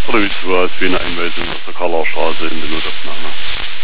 Oder wie es war, als wir eine Einweisung aus der Karlauer Straße in der Notaufnahme.